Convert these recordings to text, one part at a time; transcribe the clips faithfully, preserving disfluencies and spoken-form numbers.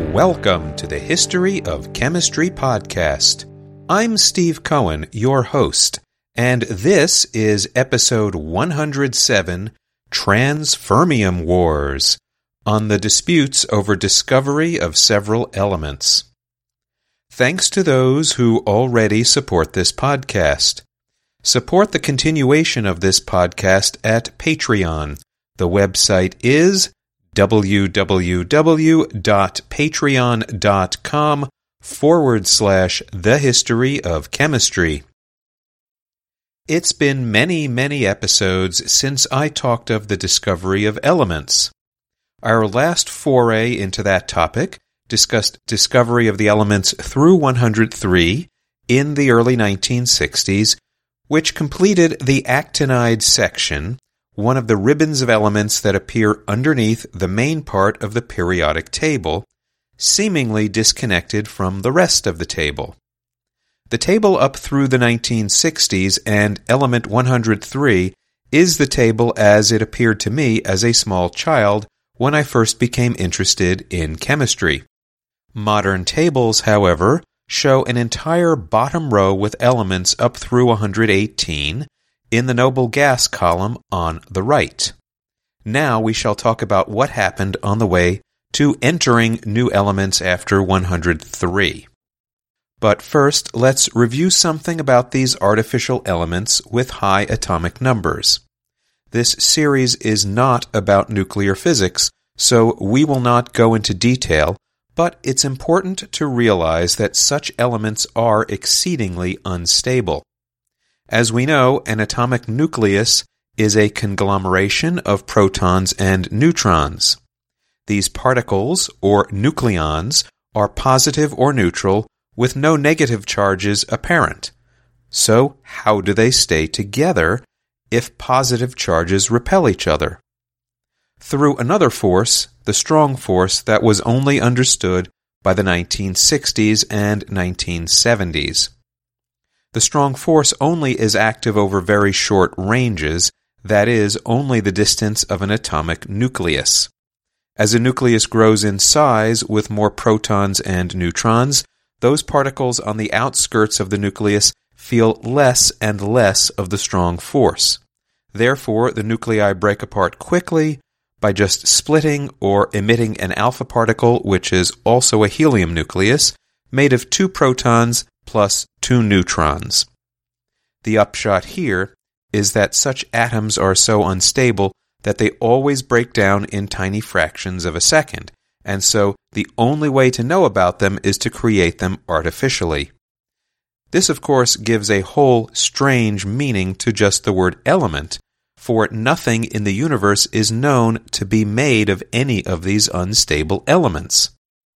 Welcome to the History of Chemistry podcast. I'm Steve Cohen, your host, and this is episode one hundred seven, Transfermium Wars, on the disputes over discovery of several elements. Thanks to those who already support this podcast. Support the continuation of this podcast at Patreon. The website is www.patreon.com forward slash the history of chemistry. It's been many, many episodes since I talked of the discovery of elements. Our last foray into that topic discussed discovery of the elements through one hundred three in the early nineteen sixties, which completed the actinide section, one of the ribbons of elements that appear underneath the main part of the periodic table, seemingly disconnected from the rest of the table. The table up through the nineteen sixties and element one hundred three is the table as it appeared to me as a small child when I first became interested in chemistry. Modern tables, however, show an entire bottom row with elements up through one hundred eighteen, in the noble gas column on the right. Now we shall talk about what happened on the way to entering new elements after one hundred three. But first, let's review something about these artificial elements with high atomic numbers. This series is not about nuclear physics, so we will not go into detail, but it's important to realize that such elements are exceedingly unstable. As we know, an atomic nucleus is a conglomeration of protons and neutrons. These particles, or nucleons, are positive or neutral, with no negative charges apparent. So, how do they stay together if positive charges repel each other? Through another force, the strong force that was only understood by the nineteen sixties and nineteen seventies. The strong force only is active over very short ranges, that is, only the distance of an atomic nucleus. As a nucleus grows in size with more protons and neutrons, those particles on the outskirts of the nucleus feel less and less of the strong force. Therefore, the nuclei break apart quickly by just splitting or emitting an alpha particle, which is also a helium nucleus, made of two protons plus two neutrons. The upshot here is that such atoms are so unstable that they always break down in tiny fractions of a second, and so the only way to know about them is to create them artificially. This, of course, gives a whole strange meaning to just the word element, for nothing in the universe is known to be made of any of these unstable elements.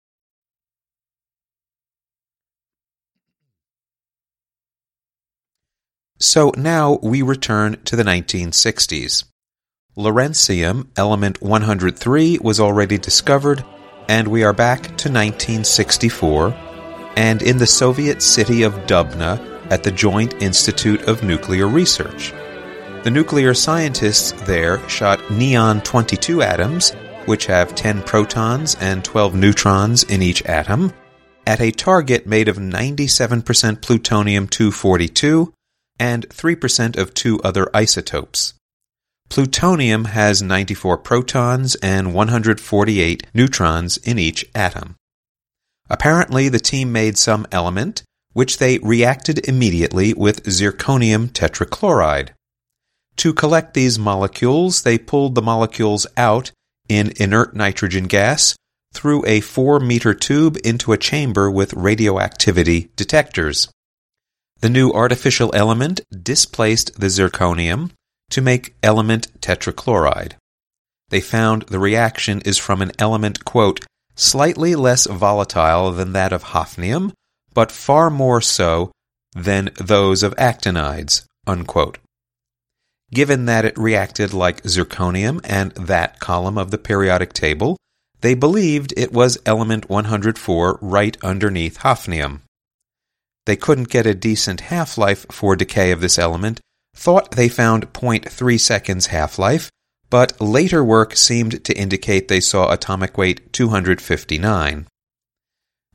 So now we return to the nineteen sixties. Lawrencium, element one hundred three, was already discovered, and we are back to nineteen sixty-four, and in the Soviet city of Dubna at the Joint Institute of Nuclear Research. The nuclear scientists there shot neon twenty-two atoms, which have ten protons and twelve neutrons in each atom, at a target made of ninety-seven percent plutonium two forty-two, and three percent of two other isotopes. Plutonium has ninety-four protons and one hundred forty-eight neutrons in each atom. Apparently, the team made some element, which they reacted immediately with zirconium tetrachloride. To collect these molecules, they pulled the molecules out in inert nitrogen gas through a four-meter tube into a chamber with radioactivity detectors. The new artificial element displaced the zirconium to make element tetrachloride. They found the reaction is from an element, quote, slightly less volatile than that of hafnium, but far more so than those of actinides, unquote. Given that it reacted like zirconium and that column of the periodic table, they believed it was element one hundred four right underneath hafnium. They couldn't get a decent half-life for decay of this element, thought they found zero point three seconds half-life, but later work seemed to indicate they saw atomic weight two hundred fifty-nine.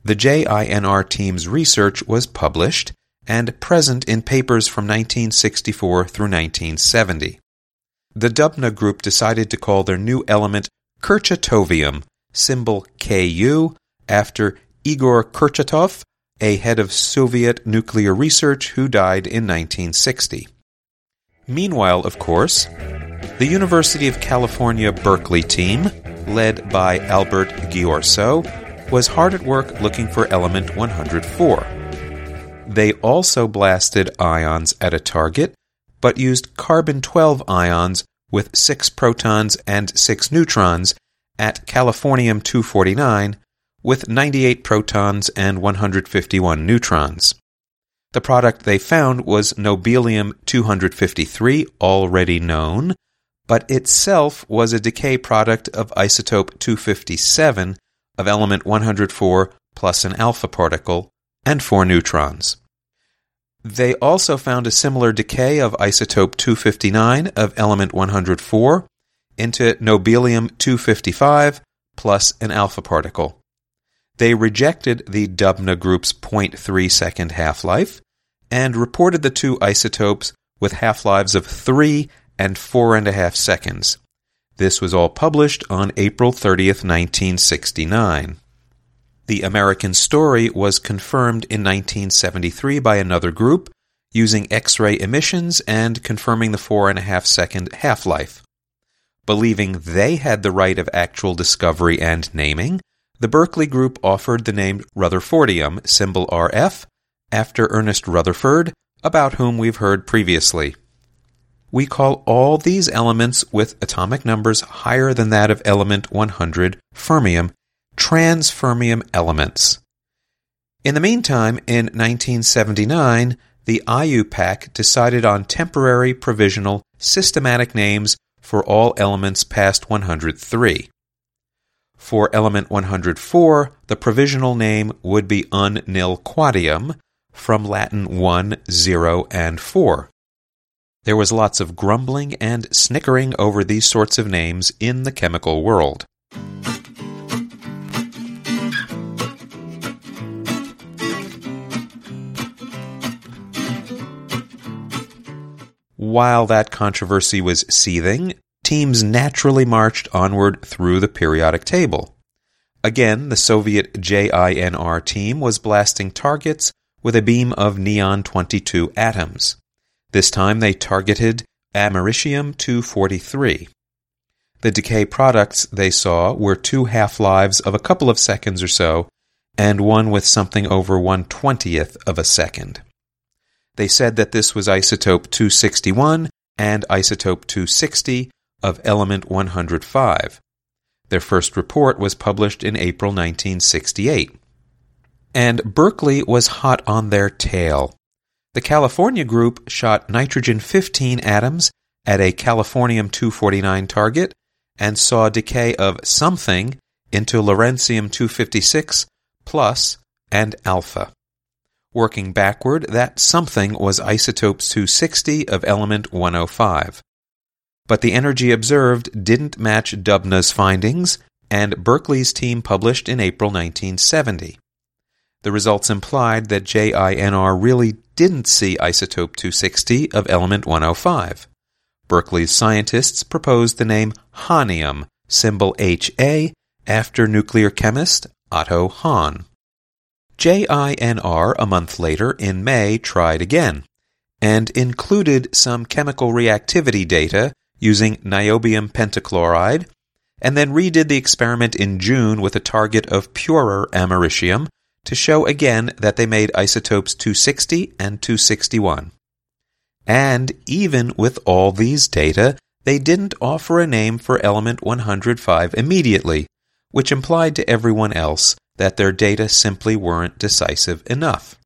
The J I N R team's research was published and present in papers from nineteen sixty-four through nineteen seventy. The Dubna group decided to call their new element Kurchatovium, symbol K U, after Igor Kurchatov, a head of Soviet nuclear research who died in nineteen sixty. Meanwhile, of course, the University of California Berkeley team, led by Albert Ghiorso, was hard at work looking for element one hundred four. They also blasted ions at a target, but used carbon twelve ions with six protons and six neutrons at californium two forty-nine with ninety-eight protons and one hundred fifty-one neutrons. The product they found was nobelium two fifty-three, already known, but itself was a decay product of isotope two fifty-seven of element one hundred four plus an alpha particle and four neutrons. They also found a similar decay of isotope two fifty-nine of element one hundred four into nobelium two fifty-five plus an alpha particle. They rejected the Dubna group's zero point three second half-life and reported the two isotopes with half-lives of three and four and a half seconds. This was all published on April thirtieth, nineteen sixty-nine. The American story was confirmed in nineteen seventy-three by another group using X-ray emissions and confirming the four and a half second half-life. Believing they had the right of actual discovery and naming, the Berkeley group offered the name Rutherfordium, symbol R F, after Ernest Rutherford, about whom we've heard previously. We call all these elements with atomic numbers higher than that of element one hundred, fermium, transfermium elements. In the meantime, in nineteen seventy-nine, the I U P A C decided on temporary, provisional, systematic names for all elements past one hundred three. For element one hundred four, the provisional name would be un nil quadium, from Latin one, zero, and four. There was lots of grumbling and snickering over these sorts of names in the chemical world. While that controversy was seething, teams naturally marched onward through the periodic table. Again, the Soviet J I N R team was blasting targets with a beam of neon twenty-two atoms. This time they targeted americium two forty-three. The decay products they saw were two half-lives of a couple of seconds or so, and one with something over one twentieth of a second. They said that this was isotope two sixty-one and isotope two sixty of element one hundred five. Their first report was published in April nineteen sixty-eight. And Berkeley was hot on their tail. The California group shot nitrogen fifteen atoms at a californium two forty-nine target and saw decay of something into lawrencium two fifty-six plus and alpha. Working backward, that something was isotope two sixty of element one oh five. But the energy observed didn't match Dubna's findings, and Berkeley's team published in April nineteen seventy. The results implied that J I N R really didn't see isotope two sixty of element one oh five. Berkeley's scientists proposed the name Hahnium, symbol H A, after nuclear chemist Otto Hahn. J I N R, a month later, in May, tried again, and included some chemical reactivity data using niobium pentachloride, and then redid the experiment in June with a target of purer americium to show again that they made isotopes two sixty and two sixty-one. And even with all these data, they didn't offer a name for element one hundred five immediately, which implied to everyone else that their data simply weren't decisive enough.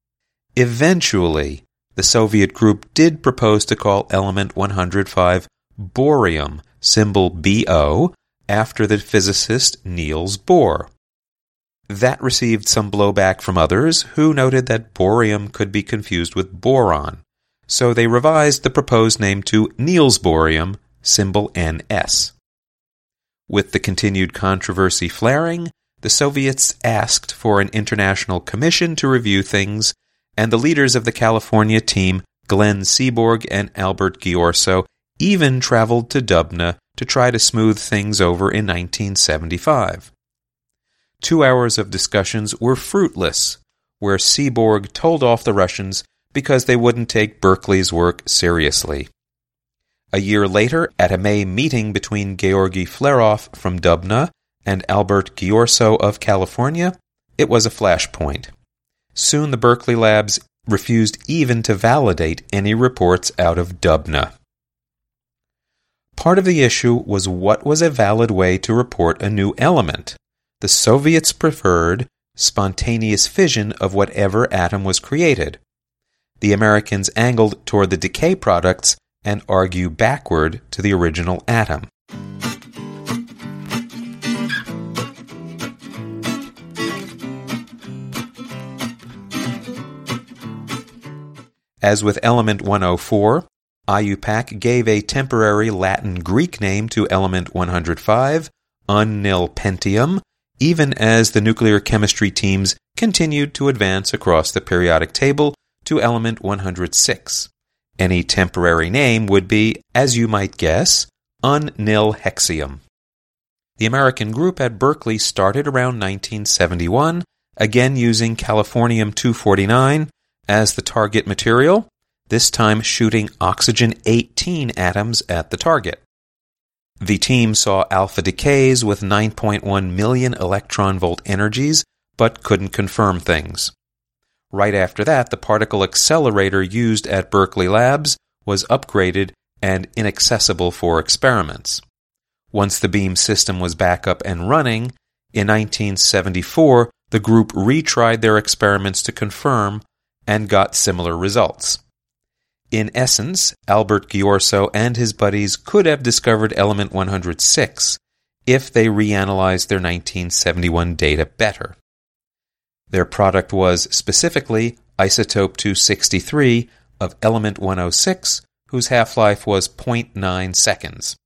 Eventually, the Soviet group did propose to call element one hundred five borium, symbol B O, after the physicist Niels Bohr. That received some blowback from others who noted that borium could be confused with boron, so they revised the proposed name to Niels Bohrium, symbol N S. With the continued controversy flaring, the Soviets asked for an international commission to review things, and the leaders of the California team, Glenn Seaborg and Albert Ghiorso, even traveled to Dubna to try to smooth things over in nineteen seventy-five. Two hours of discussions were fruitless, where Seaborg told off the Russians because they wouldn't take Berkeley's work seriously. A year later, at a May meeting between Georgy Flerov from Dubna and Albert Ghiorso of California, it was a flashpoint. Soon the Berkeley labs refused even to validate any reports out of Dubna. Part of the issue was what was a valid way to report a new element. The Soviets preferred spontaneous fission of whatever atom was created. The Americans angled toward the decay products and argue backward to the original atom. As with element one oh four, I U P A C gave a temporary Latin-Greek name to element one hundred five, unnilpentium, even as the nuclear chemistry teams continued to advance across the periodic table to element one hundred six. Any temporary name would be, as you might guess, unnilhexium. The American group at Berkeley started around nineteen seventy-one, again using californium two forty-nine as the target material, this time shooting oxygen eighteen atoms at the target. The team saw alpha decays with nine point one million electron volt energies, but couldn't confirm things. Right after that, the particle accelerator used at Berkeley Labs was upgraded and inaccessible for experiments. Once the beam system was back up and running, in nineteen seventy-four, the group retried their experiments to confirm and got similar results. In essence, Albert Ghiorso and his buddies could have discovered element one hundred six if they reanalyzed their nineteen seventy-one data better. Their product was specifically isotope two sixty-three of element one oh six, whose half-life was zero point nine seconds.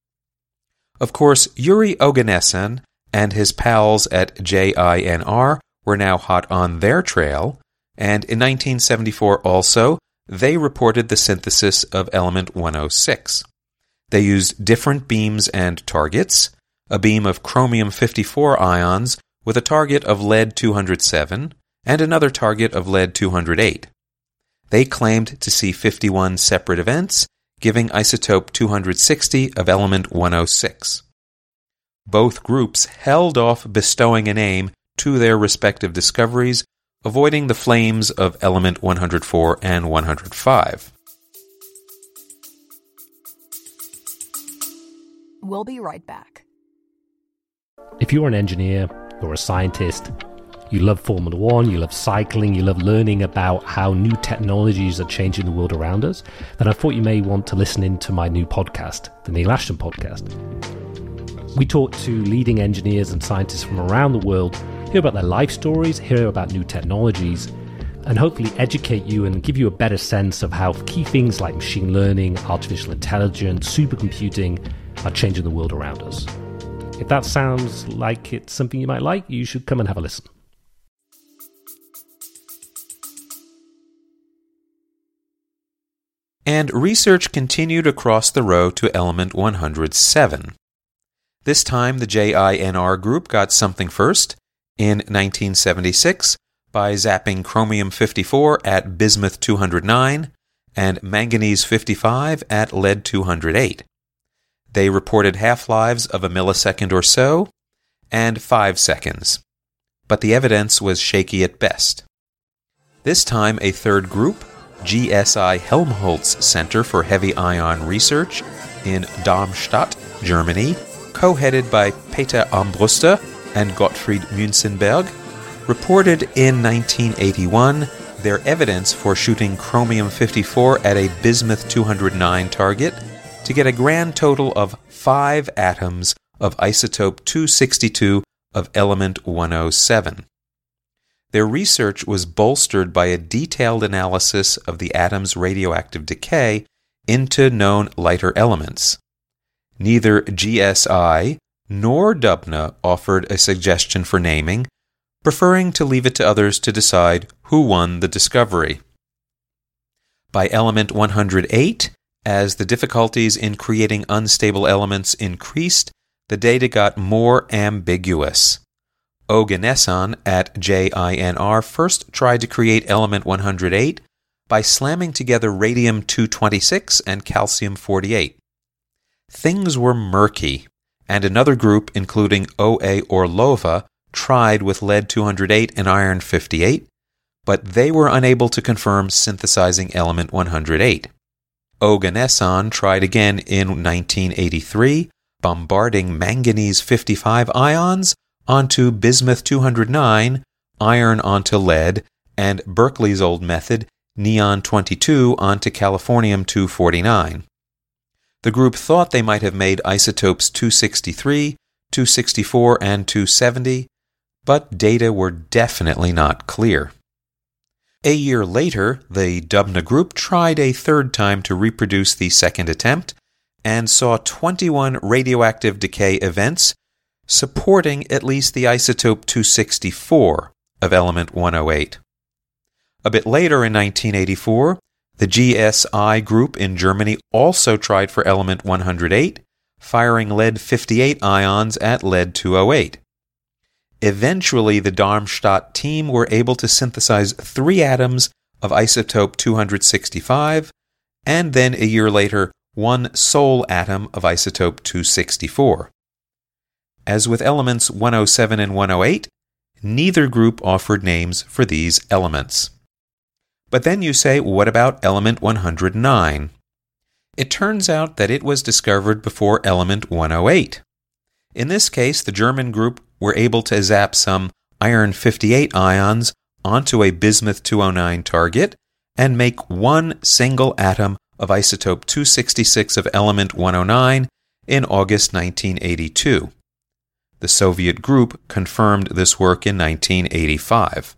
Of course, Yuri Oganesyan and his pals at J I N R were now hot on their trail, and in nineteen seventy-four also, they reported the synthesis of element one oh six. They used different beams and targets, a beam of chromium fifty-four ions with a target of lead two hundred seven and another target of lead two hundred eight. They claimed to see fifty-one separate events, giving isotope two hundred sixty of element one oh six. Both groups held off bestowing a name to their respective discoveries, avoiding the flames of element one hundred four and one hundred five. We'll be right back. If you're an engineer or a scientist, you love Formula One, you love cycling, you love learning about how new technologies are changing the world around us, then I thought you may want to listen in to my new podcast, the Neil Ashton Podcast. We talk to leading engineers and scientists from around the world, hear about their life stories, hear about new technologies, and hopefully educate you and give you a better sense of how key things like machine learning, artificial intelligence, supercomputing are changing the world around us. If that sounds like it's something you might like, you should come and have a listen. And research continued across the row to element one hundred seven. This time the J I N R group got something first, in nineteen seventy-six, by zapping chromium fifty-four at bismuth two hundred nine and manganese fifty-five at lead two hundred eight. They reported half-lives of a millisecond or so, and five seconds. But the evidence was shaky at best. This time a third group, G S I Helmholtz Center for Heavy Ion Research in Darmstadt, Germany, co-headed by Peter Armbruster and Gottfried Münzenberg, reported in nineteen eighty-one their evidence for shooting chromium fifty-four at a bismuth two hundred nine target to get a grand total of five atoms of isotope two sixty-two of element one oh seven. Their research was bolstered by a detailed analysis of the atom's radioactive decay into known lighter elements. Neither G S I nor Dubna offered a suggestion for naming, preferring to leave it to others to decide who won the discovery. By element one hundred eight, as the difficulties in creating unstable elements increased, the data got more ambiguous. Oganesson at J I N R first tried to create element one hundred eight by slamming together radium two twenty-six and calcium forty-eight. Things were murky, and another group, including O A Orlova, tried with lead two hundred eight and iron fifty-eight, but they were unable to confirm synthesizing element one hundred eight. Oganesson tried again in nineteen eighty-three, bombarding manganese fifty-five ions onto bismuth two hundred nine, iron onto lead, and Berkeley's old method, neon twenty-two onto californium two forty-nine. The group thought they might have made isotopes two sixty-three, two sixty-four, and two seventy, but data were definitely not clear. A year later, the Dubna group tried a third time to reproduce the second attempt and saw twenty-one radioactive decay events supporting at least the isotope two sixty-four of element one oh eight. A bit later in nineteen eighty-four, the G S I group in Germany also tried for element one hundred eight, firing lead fifty-eight ions at lead two oh eight. Eventually, the Darmstadt team were able to synthesize three atoms of isotope two sixty-five, and then a year later, one sole atom of isotope two sixty-four. As with elements one oh seven and one oh eight, neither group offered names for these elements. But then you say, what about element one hundred nine? It turns out that it was discovered before element one oh eight. In this case, the German group were able to zap some iron fifty-eight ions onto a bismuth two oh nine target and make one single atom of isotope two sixty-six of element one oh nine in August nineteen eighty-two. The Soviet group confirmed this work in nineteen eighty-five.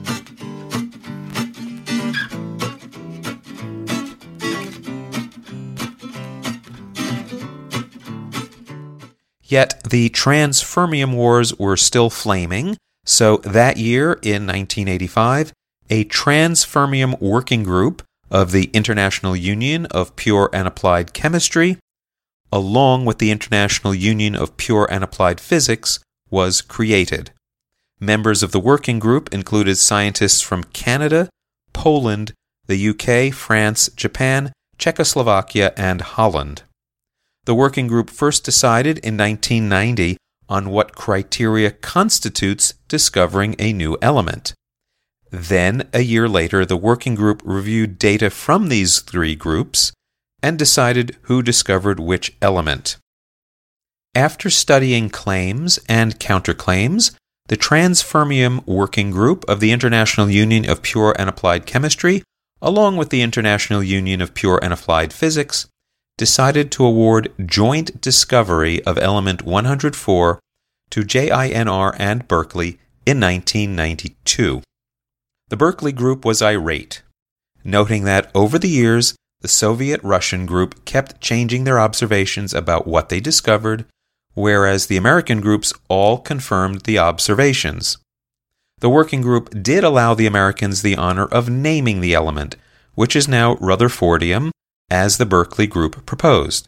Yet the transfermium wars were still flaming, so that year, in nineteen eighty-five, a transfermium working group of the International Union of Pure and Applied Chemistry, along with the International Union of Pure and Applied Physics, was created. Members of the working group included scientists from Canada, Poland, the U K, France, Japan, Czechoslovakia, and Holland. The working group first decided in nineteen ninety on what criteria constitutes discovering a new element. Then, a year later, the working group reviewed data from these three groups and decided who discovered which element. After studying claims and counterclaims, the Transfermium Working Group of the International Union of Pure and Applied Chemistry, along with the International Union of Pure and Applied Physics, decided to award joint discovery of element one hundred four to J I N R and Berkeley in nineteen ninety-two. The Berkeley group was irate, noting that over the years, the Soviet-Russian group kept changing their observations about what they discovered, whereas the American groups all confirmed the observations. The working group did allow the Americans the honor of naming the element, which is now Rutherfordium, as the Berkeley group proposed.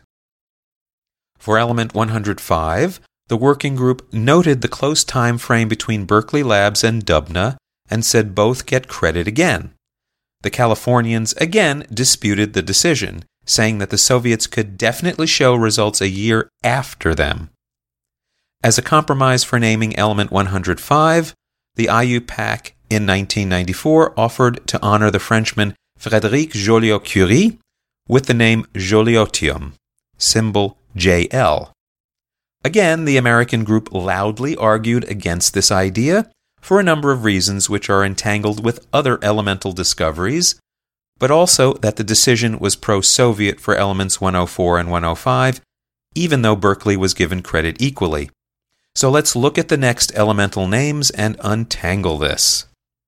For element one hundred five, the working group noted the close time frame between Berkeley Labs and Dubna and said both get credit again. The Californians again disputed the decision, saying that the Soviets could definitely show results a year after them. As a compromise for naming element one hundred five, the I U P A C in nineteen ninety-four offered to honor the Frenchman Frédéric Joliot-Curie with the name Joliotium, symbol J L. Again, the American group loudly argued against this idea for a number of reasons which are entangled with other elemental discoveries, but also that the decision was pro-Soviet for elements one oh four and one oh five, even though Berkeley was given credit equally. So let's look at the next elemental names and untangle this.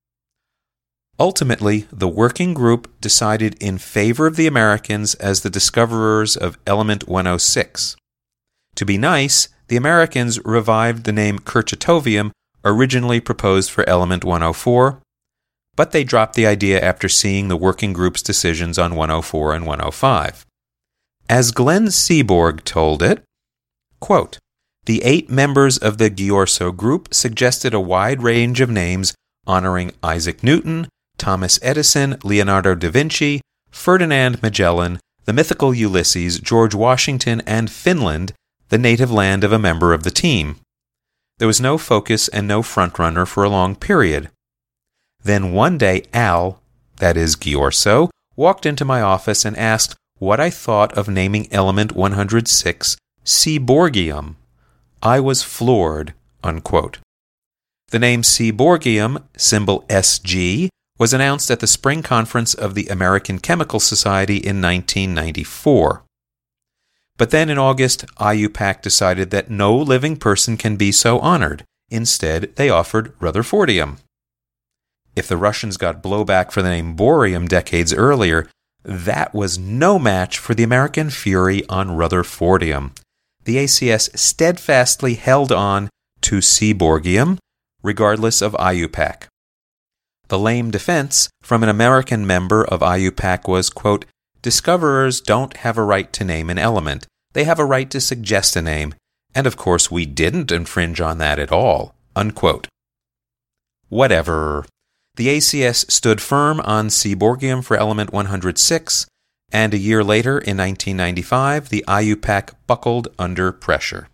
Ultimately, the working group decided in favor of the Americans as the discoverers of element one oh six. To be nice, the Americans revived the name kerchatovium, originally proposed for element one oh four, but they dropped the idea after seeing the working group's decisions on one oh four and one oh five. As Glenn Seaborg told it, quote, "The eight members of the Ghiorso group suggested a wide range of names honoring Isaac Newton, Thomas Edison, Leonardo da Vinci, Ferdinand Magellan, the mythical Ulysses, George Washington, and Finland, the native land of a member of the team. There was no focus and no frontrunner for a long period. Then one day Al, that is Ghiorso, walked into my office and asked what I thought of naming element one hundred six Seaborgium. I was floored," unquote. The name Seaborgium, symbol S G, was announced at the spring conference of the American Chemical Society in nineteen ninety-four. But then in August, I U PAC decided that no living person can be so honored. Instead, they offered Rutherfordium. If the Russians got blowback for the name Borium decades earlier, that was no match for the American fury on Rutherfordium. The A C S steadfastly held on to Seaborgium, regardless of I U PAC. The lame defense from an American member of I U PAC was, quote, "Discoverers don't have a right to name an element. They have a right to suggest a name. And of course we didn't infringe on that at all," unquote. Whatever. The A C S stood firm on Seaborgium for element one hundred six, and a year later, in nineteen ninety-five, the I U PAC buckled under pressure.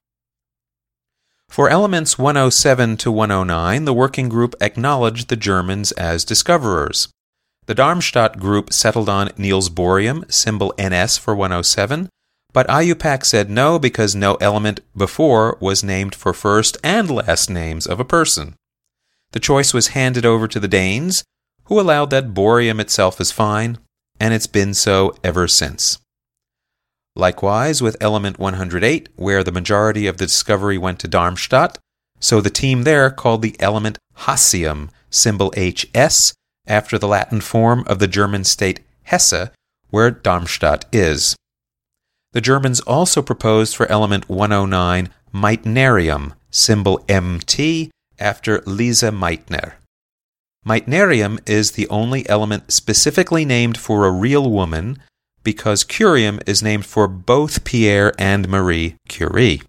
For elements one oh seven to one oh nine, the working group acknowledged the Germans as discoverers. The Darmstadt group settled on Niels Bohrium, symbol N S for one oh seven, but I U PAC said no because no element before was named for first and last names of a person. The choice was handed over to the Danes, who allowed that Bohrium itself is fine, and it's been so ever since. Likewise with element one hundred eight, where the majority of the discovery went to Darmstadt, so the team there called the element Hassium, symbol H S, after the Latin form of the German state Hesse, where Darmstadt is. The Germans also proposed for element one oh nine Meitnerium, symbol M T, after Lise Meitner. Meitnerium is the only element specifically named for a real woman, because curium is named for both Pierre and Marie Curie.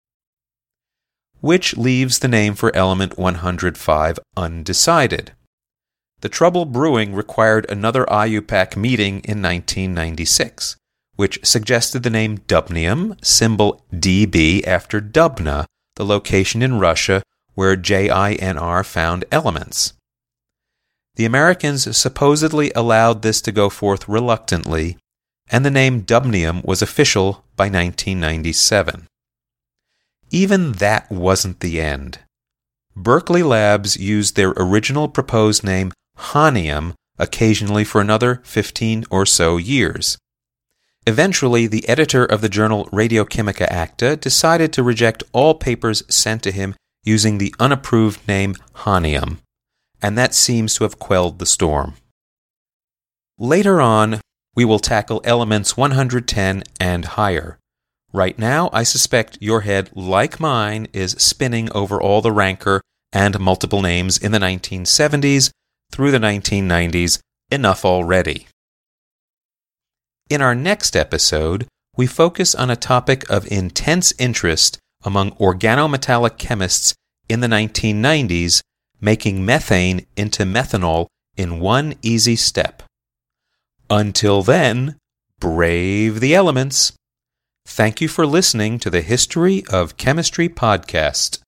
Which leaves the name for element one hundred five undecided. The trouble brewing required another I U PAC meeting in nineteen ninety-six, which suggested the name dubnium, symbol D B, after Dubna, the location in Russia where J I N R found elements. The Americans supposedly allowed this to go forth reluctantly, and the name dubnium was official by nineteen ninety-seven. Even that wasn't the end. Berkeley Labs used their original proposed name hahnium occasionally for another fifteen or so years. Eventually, the editor of the journal Radiochimica Acta decided to reject all papers sent to him using the unapproved name hahnium, and that seems to have quelled the storm. Later on, we will tackle elements one hundred ten and higher. Right now, I suspect your head, like mine, is spinning over all the rancor and multiple names in the nineteen seventies through the nineteen nineties. Enough already. In our next episode, we focus on a topic of intense interest among organometallic chemists in the nineteen nineties, making methane into methanol in one easy step. Until then, brave the elements. Thank you for listening to the History of Chemistry podcast.